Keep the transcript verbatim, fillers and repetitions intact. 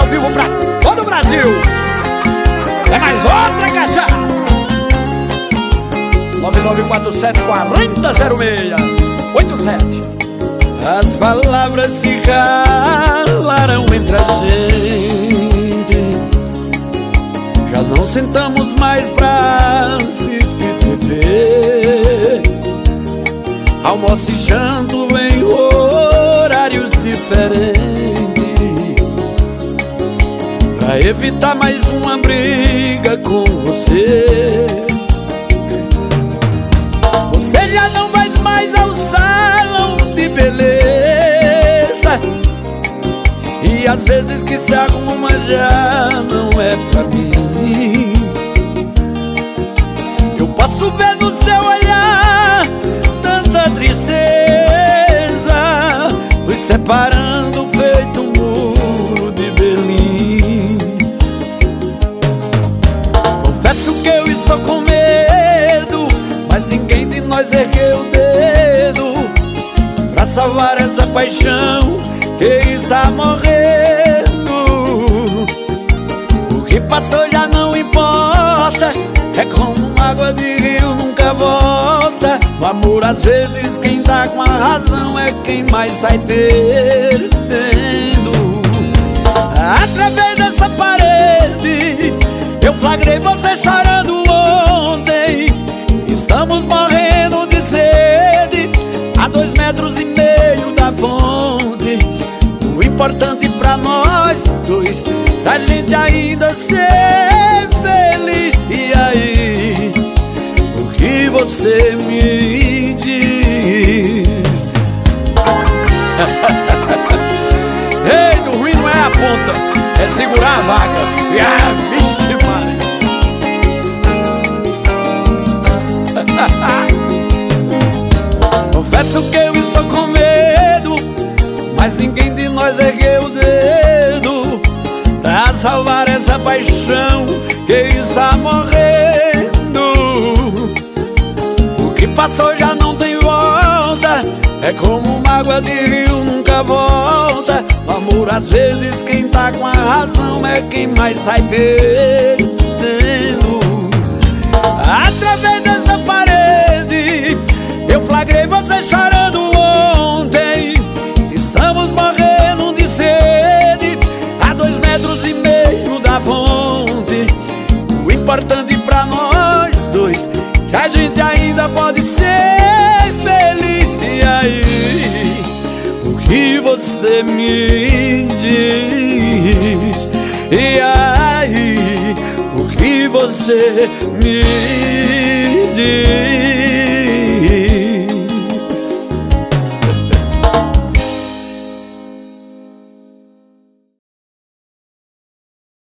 vivo pra todo o Brasil. É mais outra cachaça. Nove nove quatro sete quatro zero seis oito sete. As palavras se calaram entre a gente. Já não sentamos mais pra assistir T V. Almoço e janto em horários diferentes, pra evitar mais uma briga com você. Você já não vai mais ao salão de beleza, e às vezes que se arruma já não é pra mim. Eu posso ver no seu olhar tanta tristeza, nos separando feito um muro de Berlim. Confesso que eu estou com medo, mas ninguém de nós ergueu o dedo pra salvar essa paixão que está morrendo. O que passou já não importa, é como água de rio, nunca volta. O amor às vezes quem tá com a razão é quem mais sai perdendo. Através dessa parede eu flagrei você chorando ontem. Estamos morrendo de sede a dois metros e meio da fonte. O importante pra nós dois, da gente ainda ser feliz. E aí, o que você me diz? Ei, do ruim não é a ponta, é segurar a vaca. E ah, vixe, mano. Confesso que eu estou com medo, mas ninguém de nós ergueu o dedo pra salvar essa paixão que está morrendo. O que passou já não tem volta, é como uma água de rio, nunca volta. O amor às vezes quem tá com a razão é quem mais sai perdendo. Através dessa parede eu flagrei você chorando ontem. Estamos morrendo de sede a dois metros e meio da fonte. O importante pra nós dois, que a gente ainda pode ser feliz. E aí, o que você me diz? E aí, o que você me diz?